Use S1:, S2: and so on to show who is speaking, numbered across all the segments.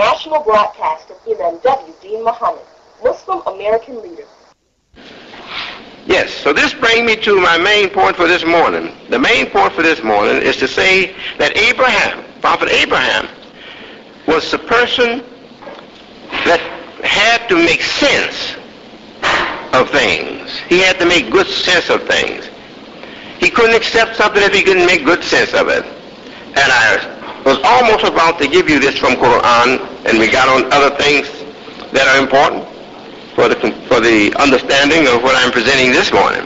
S1: national broadcast of Imam W. Dean Muhammad, Muslim American leader.
S2: Yes, so this brings me to my main point for this morning. The main point for this morning is to say that Abraham, Prophet Abraham, was the person that had to make sense of things. He had to make good sense of things. He couldn't accept something if he couldn't make good sense of it. And I was almost about to give you this from Quran, and we got on other things that are important for the understanding of what I'm presenting this morning.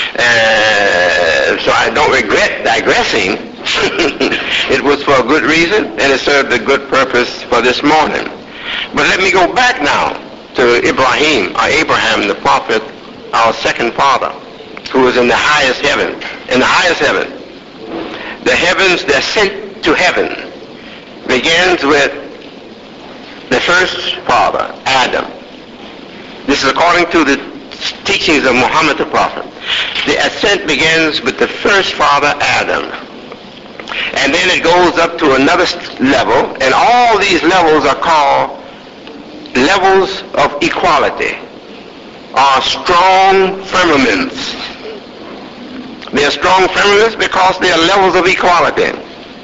S2: So I don't regret digressing. It was for a good reason, and it served a good purpose for this morning. But let me go back now to Abraham, the prophet, our second father, who was in the highest heaven. In the highest heaven. The heavens, the ascent to heaven, begins with the first father, Adam. This is according to the teachings of Muhammad the Prophet. The ascent begins with the first father, Adam. And then it goes up to another level, and all these levels are called levels of equality, or strong firmaments. They are strong firmaments because they are levels of equality.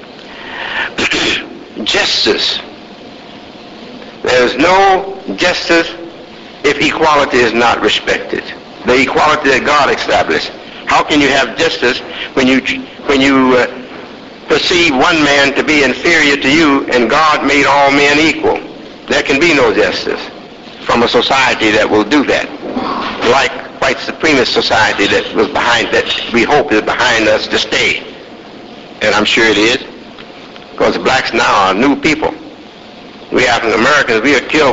S2: Justice. There is no justice if equality is not respected. The equality that God established. How can you have justice when you perceive one man to be inferior to you and God made all men equal? There can be no justice from a society that will do that. Like white supremacist society that was behind, that we hope is behind us to stay. And I'm sure it is, because the blacks now are new people. We African Americans, we'll kill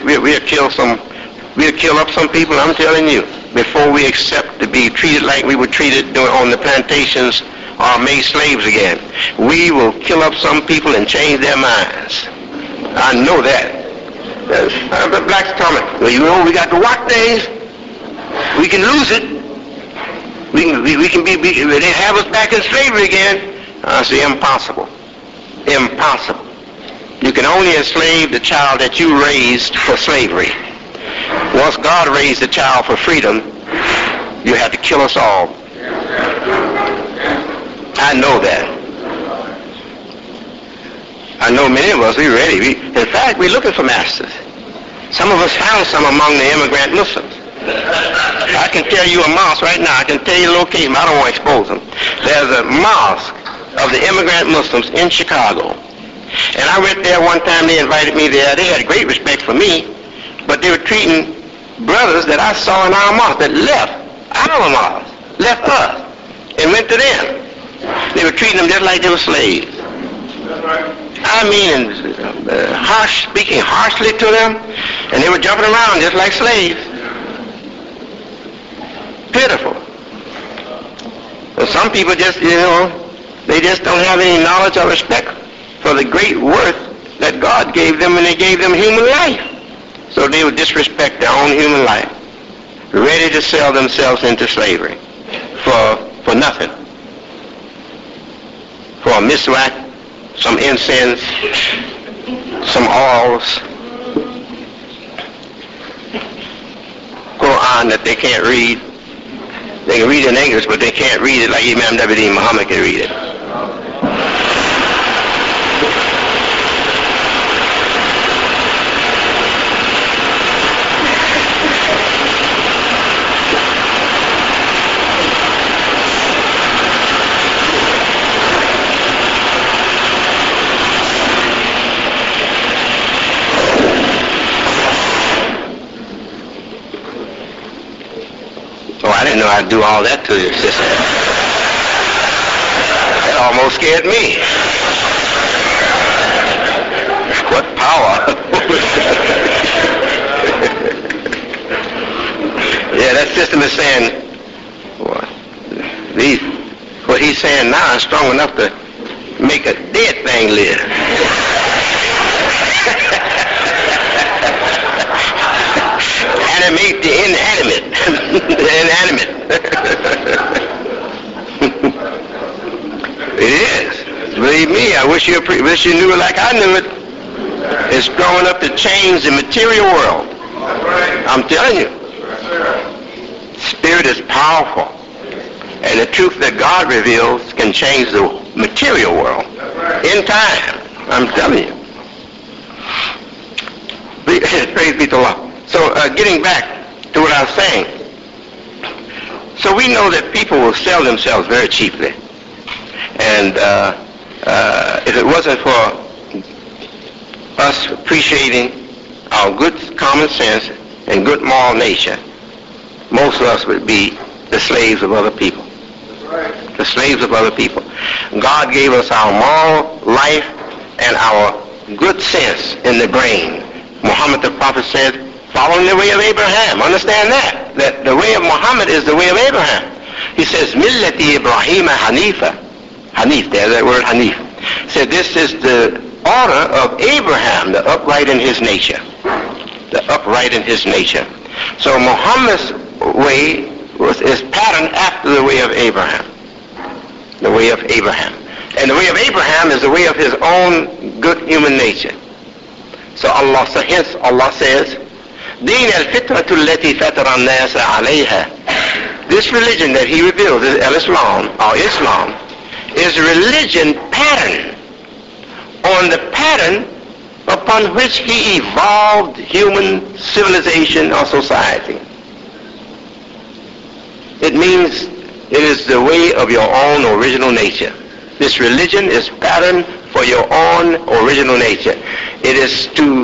S2: up some people, I'm telling you, before we accept to be treated like we were treated on the plantations or made slaves again. We will kill up some people and change their minds. I know that. The blacks tell me, well, you know, we got the white days. We can lose it. We can be, they have us back in slavery again. I say impossible. Impossible. You can only enslave the child that you raised for slavery. Once God raised the child for freedom, you have to kill us all. I know that. I know many of us, we're ready. In fact, we're looking for masters. Some of us found some among the immigrant Muslims. I can tell you a mosque right now. I can tell you the location. I don't want to expose them. There's a mosque of the immigrant Muslims in Chicago. And I went there one time. They invited me there. They had great respect for me, but they were treating brothers that I saw in our mosque that left our mosque, left us, and went to them. They were treating them just like they were slaves. I mean, speaking harshly to them, and they were jumping around just like slaves. Pitiful. And some people just, they just don't have any knowledge or respect for the great worth that God gave them, and they gave them human life. So they would disrespect their own human life, ready to sell themselves into slavery for nothing. For a miswak, some incense, some oils, Quran that they can't read. They can read it in English, but they can't read it like Imam W. Dean Muhammad can read it. I didn't know I'd do all that to your sister. That almost scared me. What power. Yeah, that system is saying, what he's saying now is strong enough to make a dead thing live. Animate the inanimate. Inanimate. It is. Believe me, I wish you knew it like I knew it. is strong enough to change the material world. I'm telling you. Spirit is powerful. And the truth that God reveals can change the material world in time. I'm telling you. Praise be to Allah. So getting back to what I was saying. So we know that people will sell themselves very cheaply. And if it wasn't for us appreciating our good common sense and good moral nature, most of us would be the slaves of other people. The slaves of other people. God gave us our moral life and our good sense in the brain. Muhammad the Prophet said, following the way of Abraham. Understand that. That the way of Muhammad is the way of Abraham. He says, Millati Ibrahim Hanifa. Hanif, there's that word Hanif. He said, this is the order of Abraham, the upright in his nature. The upright in his nature. So Muhammad's way is patterned after the way of Abraham. The way of Abraham. And the way of Abraham is the way of his own good human nature. So hence Allah says, Deen al-fitratu allati fatara an-nasa alayha. This religion that he revealed, Islam, is a religion pattern on the pattern upon which he evolved human civilization or society. It means it is the way of your own original nature. This religion is patterned for your own original nature. It is to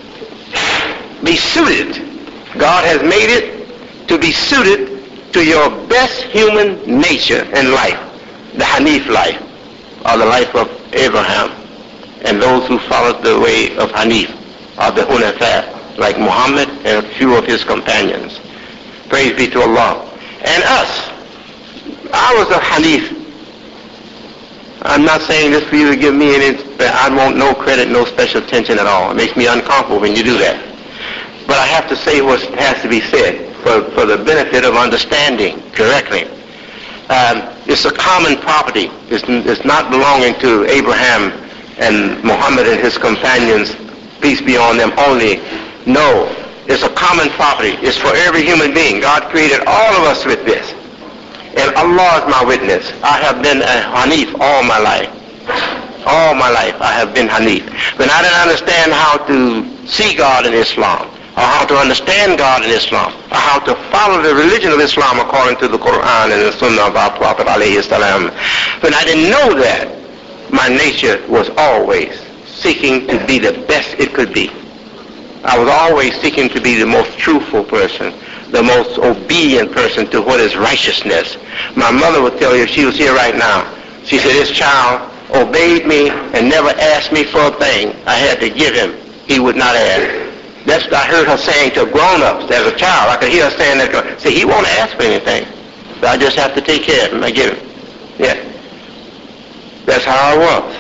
S2: be suited. God has made it to be suited to your best human nature and life. The Hanif life, or the life of Abraham, and those who followed the way of Hanif, or the Hunafa, like Muhammad and a few of his companions. Praise be to Allah. And us, I was a Hanif. I'm not saying this for you to give me any, I want no credit, no special attention at all. It makes me uncomfortable when you do that. But I have to say what has to be said for the benefit of understanding correctly. It's a common property. It's not belonging to Abraham and Muhammad and his companions, peace be on them only. No, it's a common property. It's for every human being. God created all of us with this. And Allah is my witness. I have been a Hanif all my life. All my life I have been Hanif. When I didn't understand how to see God in Islam, or how to understand God in Islam, or how to follow the religion of Islam according to the Quran and the Sunnah of our Prophet alayhi salam, when I didn't know that, my nature was always seeking to be the best it could be. I was always seeking to be the most truthful person, the most obedient person to what is righteousness. My mother would tell you, if she was here right now, she said, this child obeyed me and never asked me for a thing I had to give him. He would not ask. That's what I heard her saying to grown-ups as a child. I could hear her saying that. See, he won't ask for anything. So I just have to take care of him. I give him. Yeah. That's how I was.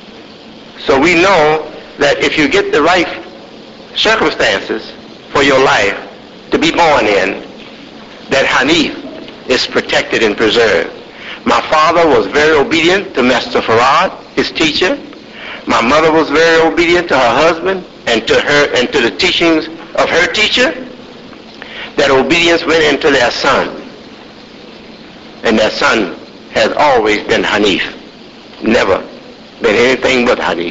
S2: So we know that if you get the right circumstances for your life to be born in, that Hanif is protected and preserved. My father was very obedient to Master Farad, his teacher. My mother was very obedient to her husband and to her and to the teachings of her teacher. That obedience went into their son. And their son has always been Hanif. Never been anything but Hanif.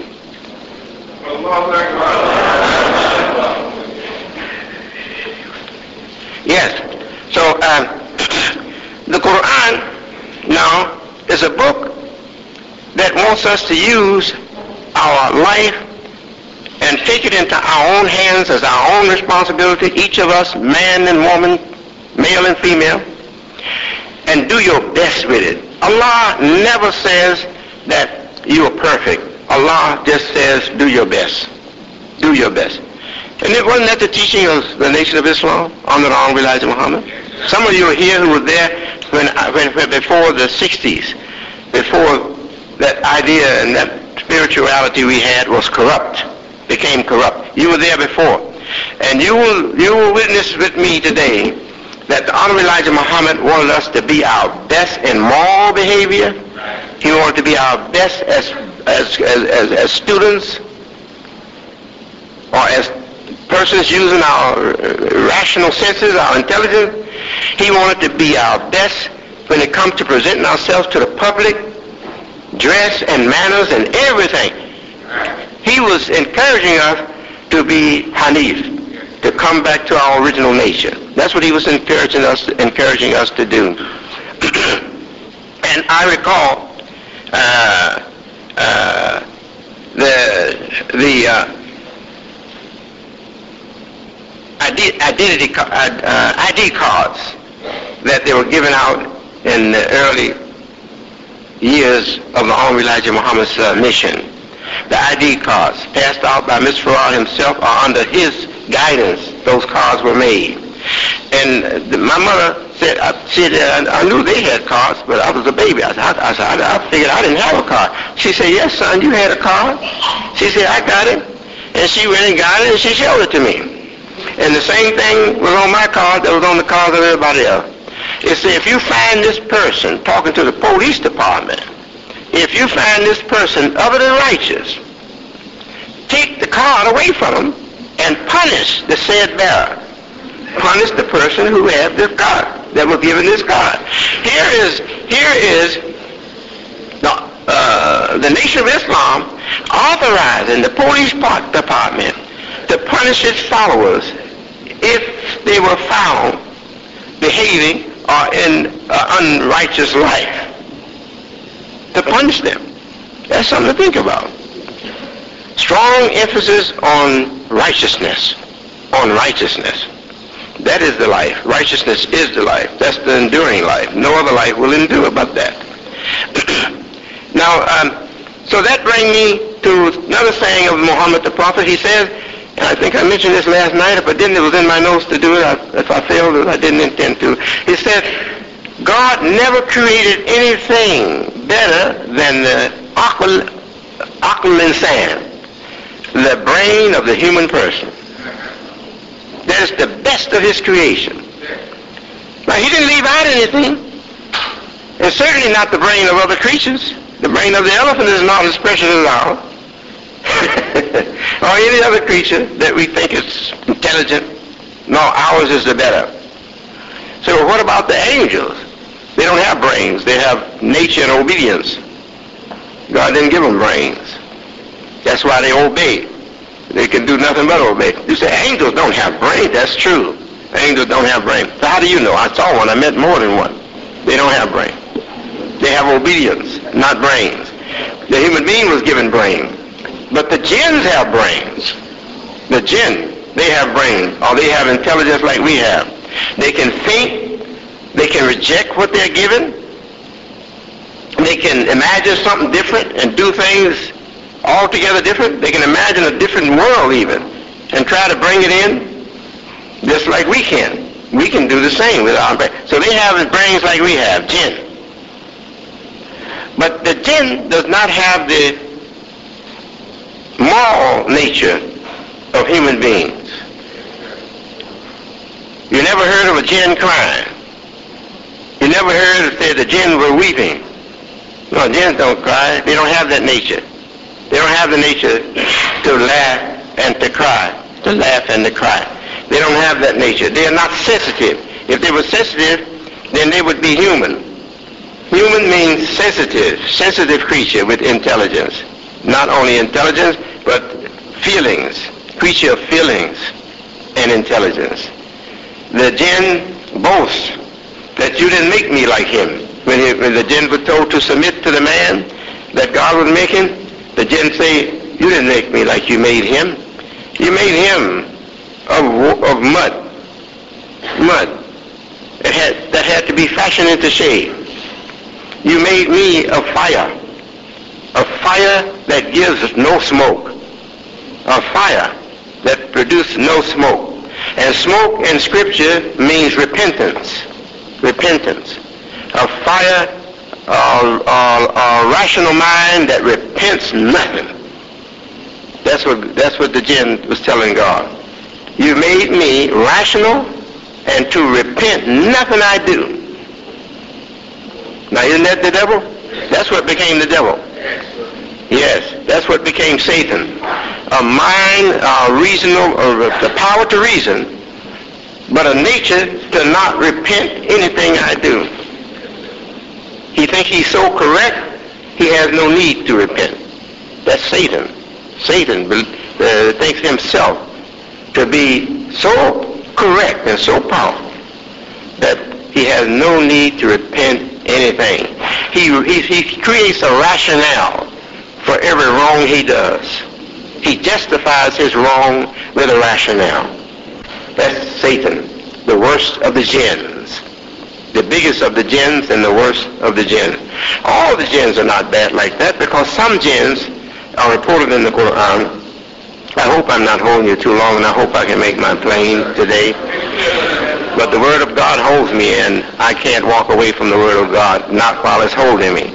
S2: Yes. So the Quran now is a book that wants us to use our life and take it into our own hands as our own responsibility, each of us, man and woman, male and female, and do your best with it. Allah never says that you are perfect. Allah just says, do your best. Do your best. And it wasn't that the teaching of the Nation of Islam on the Honorable Elijah Muhammad? Some of you are here who were there when before the 60s, before that idea and that spirituality we had was corrupt, became corrupt. You were there before. And you will witness with me today that the Honorable Elijah Muhammad wanted us to be our best in moral behavior. He wanted to be our best as students. or as persons using our rational senses, our intelligence. He wanted to be our best when it comes to presenting ourselves to the public, dress and manners and everything. He was encouraging us to be Hanif, to come back to our original nature. That's what he was encouraging us to do. And I recall the ID cards that they were given out in the early years of the Honorable Elijah Muhammad's mission. The ID cards passed out by Mr. Farad himself or under his guidance, those cards were made. And my mother said, I knew they had cards, but I was a baby. I figured I didn't have a card. She said, yes, son, you had a card. She said, I got it. And she went and got it, and she showed it to me. And the same thing was on my card that was on the cards of everybody else. It said, if you find this person talking to the police department, if you find this person other than righteous, take the card away from him and punish the said bearer. Punish the person who had this card, that was given this card. Here is the Nation of Islam authorizing the police department to punish its followers if they were found behaving or in unrighteous life. To punish them. That's something to think about. Strong emphasis on righteousness. On righteousness. That is the life. Righteousness is the life. That's the enduring life. No other life will endure but that. Now, so that brings me to another saying of Muhammad the Prophet. He says, and I think I mentioned this last night. If I didn't, it was in my notes to do it. If I failed, I didn't intend to. He said, God never created anything better than the aql insan, the brain of the human person. That is the best of his creation. Now, he didn't leave out anything. And certainly not the brain of other creatures. The brain of the elephant is not as precious as ours. Or any other creature that we think is intelligent. No, ours is the better. So what about the angels? They don't have brains. They have nature and obedience. God didn't give them brains. That's why they obey. They can do nothing but obey. You say angels don't have brains. That's true. Angels don't have brains. So how do you know? I saw one. I met more than one. They don't have brains. They have obedience, not brains. The human being was given brains. But the jinns have brains. The jinn, they have brains. Or they have intelligence like we have. They can think. They can reject what they're given. They can imagine something different and do things altogether different. They can imagine a different world even and try to bring it in just like we can. We can do the same with our brain. So they have brains like we have, jinn. But the jinn does not have the moral nature of human beings. You never heard of a jinn crying. You never heard it said the jinn were weeping. No, jinns don't cry. They don't have that nature. They don't have the nature to laugh and to cry. To laugh and to cry. They don't have that nature. They are not sensitive. If they were sensitive, then they would be human. Human means sensitive creature with intelligence. Not only intelligence, but feelings. Creature of feelings and intelligence. The jinn boasts that you didn't make me like him. When the jinn was told to submit to the man that God was making, the jinn say, you didn't make me like you made him. You made him of mud. Mud. That had to be fashioned into shape. You made me of fire. A fire that gives no smoke. A fire that produces no smoke. And smoke in Scripture means repentance. Repentance. A fire, a rational mind that repents nothing. That's what the jinn was telling God. You made me rational and to repent nothing I do. Now isn't that the devil? That's what became the devil. Yes, that's what became Satan. a mind, reasonable, or the power to reason, but a nature to not repent anything I do. He thinks he's so correct, he has no need to repent. That's Satan. Satan thinks himself to be so correct and so powerful that he has no need to repent anything. He creates a rationale for every wrong he does. He justifies his wrong with a rationale. That's Satan, the worst of the jinns. The biggest of the jinns and the worst of the jinns. All the jinns are not bad like that, because some jinns are reported in the Quran. I hope I'm not holding you too long, and I hope I can make my plain today. But the Word of God holds me, and I can't walk away from the Word of God, not while it's holding me.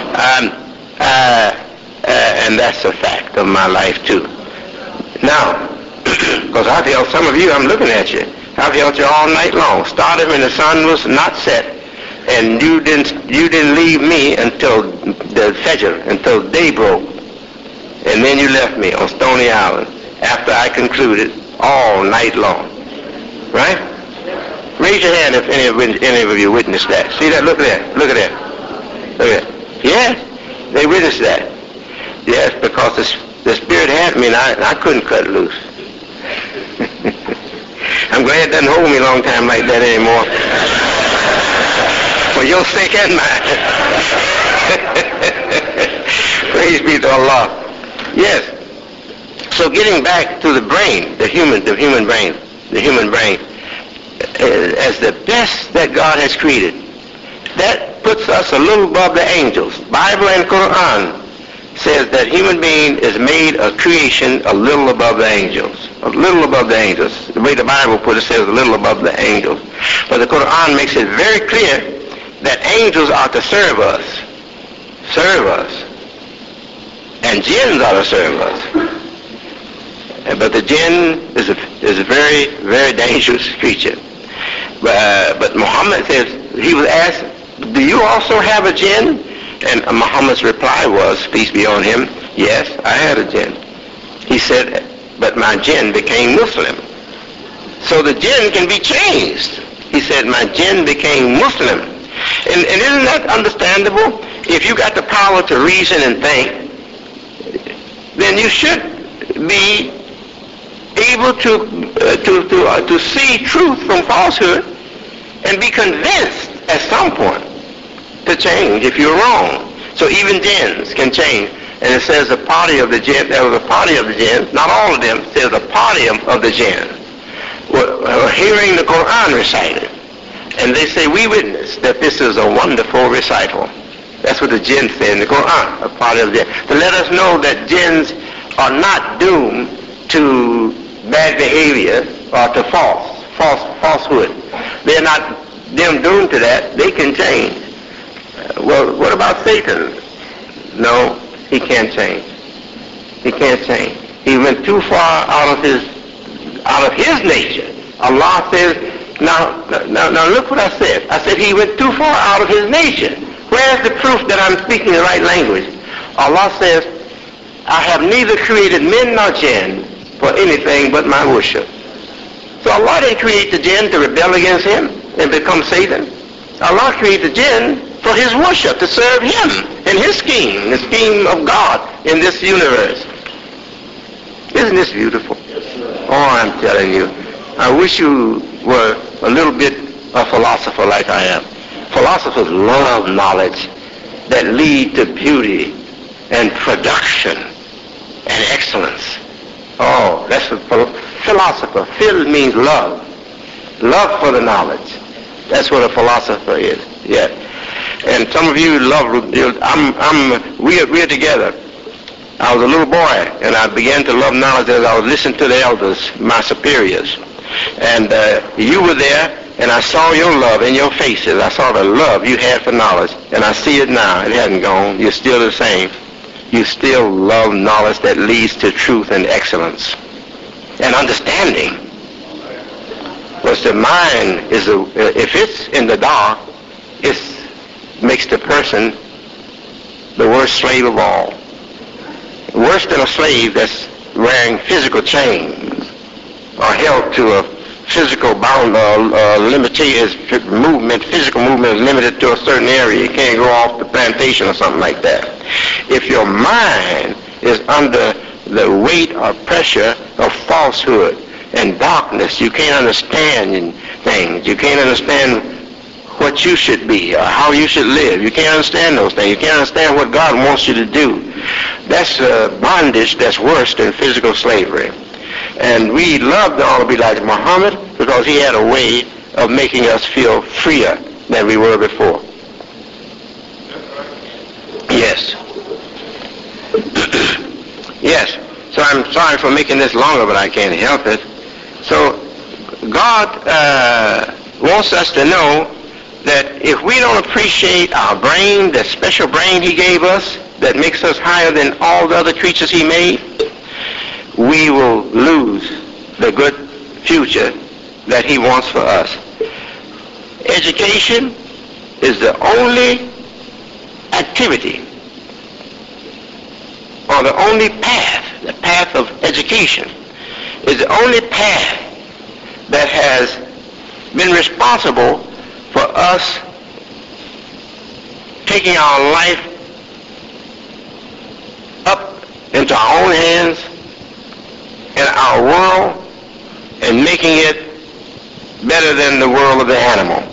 S2: And that's a fact of my life, too. Now, because I felt some of you, I'm looking at you. I felt you all night long. Started when the sun was not set, and you didn't leave me until the Fajr, until day broke. And then you left me on Stony Island after I concluded all night long. Right? Raise your hand if any of you witnessed that. See that? Look at that. Look at that. Look at that. Yes, they witnessed that. Yes, because the Spirit had me and I couldn't cut loose. I'm glad it doesn't hold me a long time like that anymore. For your sake and mine. Praise be to Allah. Yes. So getting back to the brain, the human brain, as the best that God has created, that puts us a little above the angels. Bible and Quran says that human being is made a creation a little above the angels. A little above the angels. The way the Bible puts it says a little above the angels. But the Quran makes it very clear that angels are to serve us. Serve us. And jinns are to serve us. But the jinn is a very, very dangerous creature. But Muhammad says, he was asked, do you also have a jinn? And Muhammad's reply was, peace be on him, yes, I had a jinn. He said, but my jinn became Muslim. So the jinn can be changed. He said, my jinn became Muslim. And isn't that understandable? If you got the power to reason and think, then you should be able to see truth from falsehood and be convinced at some point to change if you're wrong. So even jinns can change. And it says a party of the jinn, there was a party of the jinns, not all of them, it says a party of the jinn were hearing the Quran recited. And they say, we witness that this is a wonderful recital. That's what the jinn say in the Quran, a party of the jinn. To let us know that jinns are not doomed to bad behavior or to falsehood. They're not doomed to that. They can change. Well, what about Satan? No, he can't change. He can't change. He went too far out of his nature. Allah says, now look what I said. I said he went too far out of his nature. Where's the proof that I'm speaking the right language? Allah says, I have neither created men nor jinn for anything but my worship. So Allah didn't create the jinn to rebel against him and become Satan. Allah created the jinn for his worship, to serve him in his scheme, the scheme of God in this universe. Isn't this beautiful? Oh, I'm telling you, I wish you were a little bit a philosopher like I am. Philosophers love knowledge that lead to beauty and production and excellence. Oh, that's what philosopher. Phil means love. Love for the knowledge. That's what a philosopher is. Yeah. And some of you love, we're together. I was a little boy, and I began to love knowledge as I was listening to the elders, my superiors. And you were there, and I saw your love in your faces. I saw the love you had for knowledge, and I see it now. It hasn't gone. You're still the same. You still love knowledge that leads to truth and excellence and understanding. Because the mind is, if it's in the dark, it makes the person the worst slave of all. Worse than a slave that's wearing physical chains or held to a physical bound limited movement. Physical movement is limited to a certain area. You can't go off the plantation or something like that. If your mind is under the weight or pressure of falsehood and darkness, you can't understand things. You can't understand what you should be or how you should live. You can't understand those things. You can't understand what God wants you to do. That's bondage that's worse than physical slavery. And we love to all be like Muhammad because he had a way of making us feel freer than we were before. Yes. Yes. So I'm sorry for making this longer, but I can't help it. So God wants us to know that if we don't appreciate our brain, the special brain he gave us that makes us higher than all the other creatures he made, we will lose the good future that he wants for us. Education is the only activity or the only path, the path of education is the only path that has been responsible for us taking our life up into our own hands and our world and making it better than the world of the animal.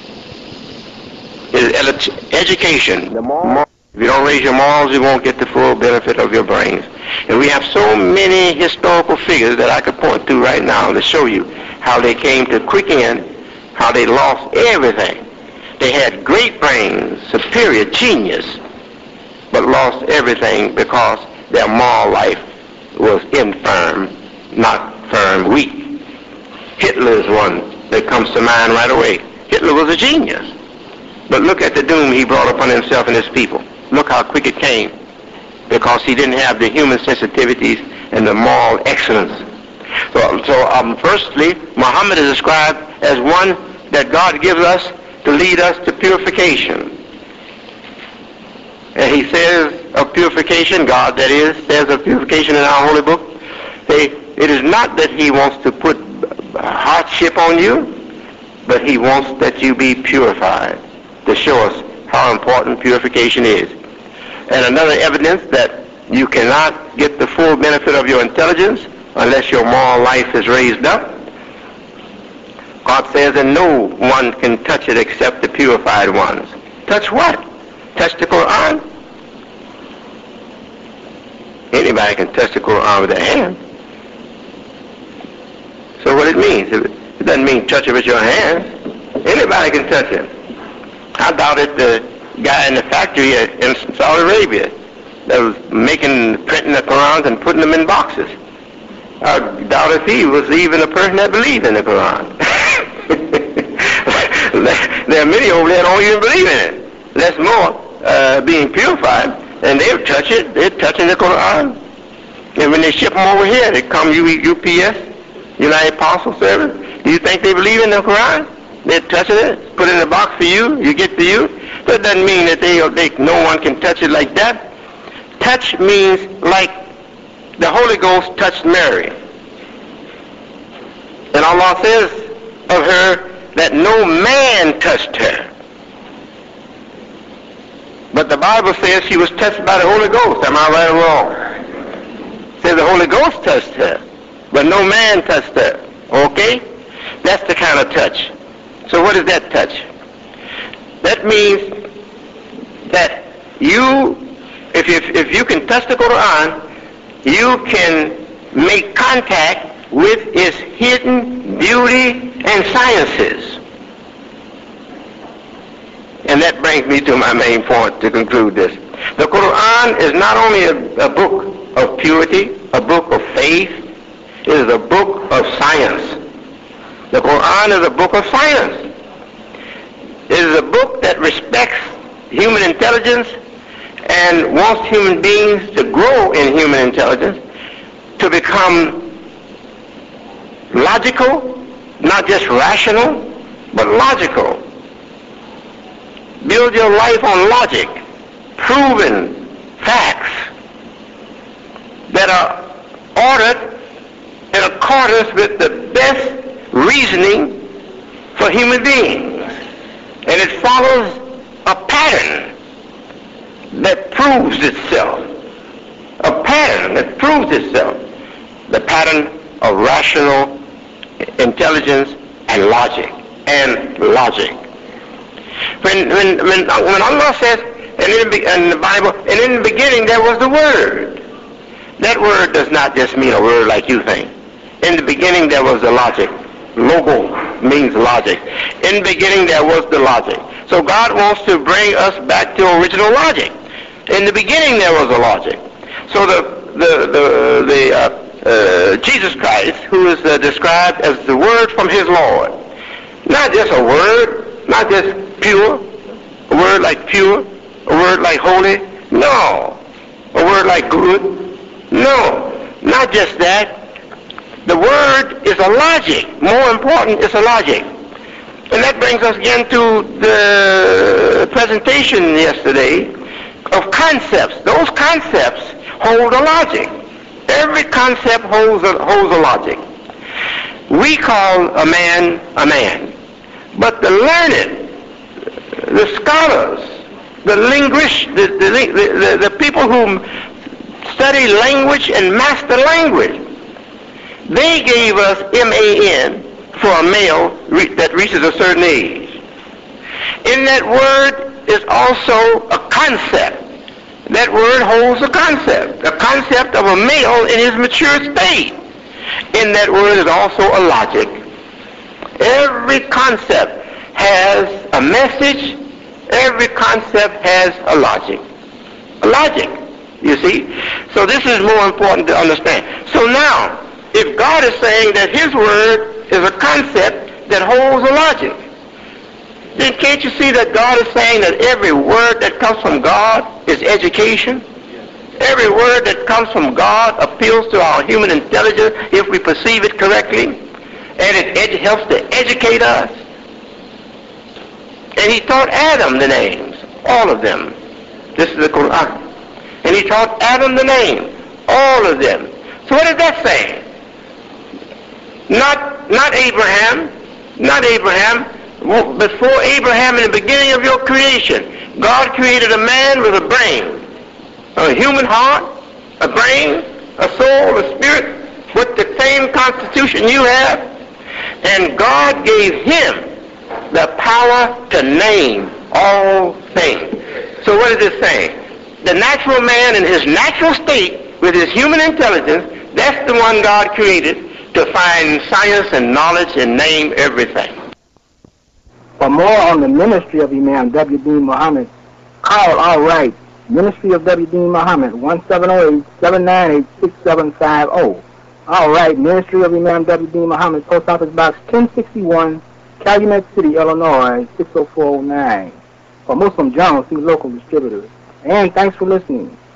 S2: Education. If you don't raise your morals, you won't get the full benefit of your brains. And we have so many historical figures that I could point to right now to show you how they came to quick end, how they lost everything. They had great brains, superior genius, but lost everything because their moral life was infirm, not firm, weak. Hitler is one that comes to mind right away. Hitler was a genius. But look at the doom he brought upon himself and his people. Look how quick it came, because he didn't have the human sensitivities and the moral excellence. So firstly, Muhammad is described as one that God gives us to lead us to purification. And he says of purification, God that is, says of purification in our holy book, it is not that he wants to put hardship on you, but he wants that you be purified, to show us how important purification is. And another evidence that you cannot get the full benefit of your intelligence unless your moral life is raised up. God says, and no one can touch it except the purified ones. Touch what? Touch the Quran? Anybody can touch the Quran with their hand. So what it means? It doesn't mean touch it with your hands. Anybody can touch it. I doubt it the guy in the factory in Saudi Arabia that was printing the Qurans and putting them in boxes. I doubt if he was even a person that believed in the Quran. There are many over there that don't even believe in it. That's more being purified, and they'll touch it. They're touching the Quran. And when they ship them over here, they come UPS, United Parcel Service. Do you think they believe in the Quran? They're touching it, put it in a box for you, you get to you. That doesn't mean that no one can touch it like that. Touch means like the Holy Ghost touched Mary. And Allah says of her that no man touched her. But the Bible says she was touched by the Holy Ghost. Am I right or wrong? It says the Holy Ghost touched her, but no man touched her. Okay? That's the kind of touch. So what is that touch? That means that if you can touch the Quran, you can make contact with its hidden beauty and sciences. And that brings me to my main point to conclude this. The Quran is not only a book of purity, a book of faith, it is a book of science. The Quran is a book of science. It is a book that respects human intelligence and wants human beings to grow in human intelligence, to become logical, not just rational, but logical. Build your life on logic, proven facts that are ordered in accordance with the best reasoning for human beings. And it follows a pattern that proves itself. A pattern that proves itself. The pattern of rational intelligence and logic. When Allah says in the Bible, and in the beginning there was the Word. That word does not just mean a word like you think. In the beginning there was the logic. Logo means logic. In the beginning there was the logic. So God wants to bring us back to original logic. In the beginning there was a logic. So Jesus Christ, who is described as the Word from His Lord, not just a word, not just pure, a word like pure, a word like holy, no, a word like good, no, not just that. The word is a logic. More important, it's a logic. And that brings us again to the presentation yesterday of concepts. Those concepts hold a logic. Every concept holds a logic. We call a man, but the learned, the scholars, the linguists, the people who study language and master language, they gave us M-A-N for a male that reaches a certain age. In that word is also a concept. That word holds a concept of a male in his mature state. In that word is also a logic. Every concept has a message. Every concept has a logic. A logic, you see. So this is more important to understand. So now, if God is saying that His word is a concept that holds a logic, then can't you see that God is saying that every word that comes from God is education? Every word that comes from God appeals to our human intelligence if we perceive it correctly, and it helps to educate us. And He taught Adam the names, all of them. This is the Quran. And He taught Adam the name, all of them. So what is that saying? Not Abraham. Before Abraham, in the beginning of your creation, God created a man with a brain, a human heart, a brain, a soul, a spirit, with the same constitution you have, and God gave him the power to name all things. So what is it saying? The natural man in his natural state, with his human intelligence, that's the one God created to find science and knowledge and name everything.
S3: For more on the ministry of Imam W. Deen Muhammad, call All Right, Ministry of W. Deen Muhammad, 1-708-798-6750. All Right, Ministry of Imam W. Deen Muhammad, Post Office Box 1061, Calumet City, Illinois, 60409. For Muslim Journal, see local distributors. And thanks for listening.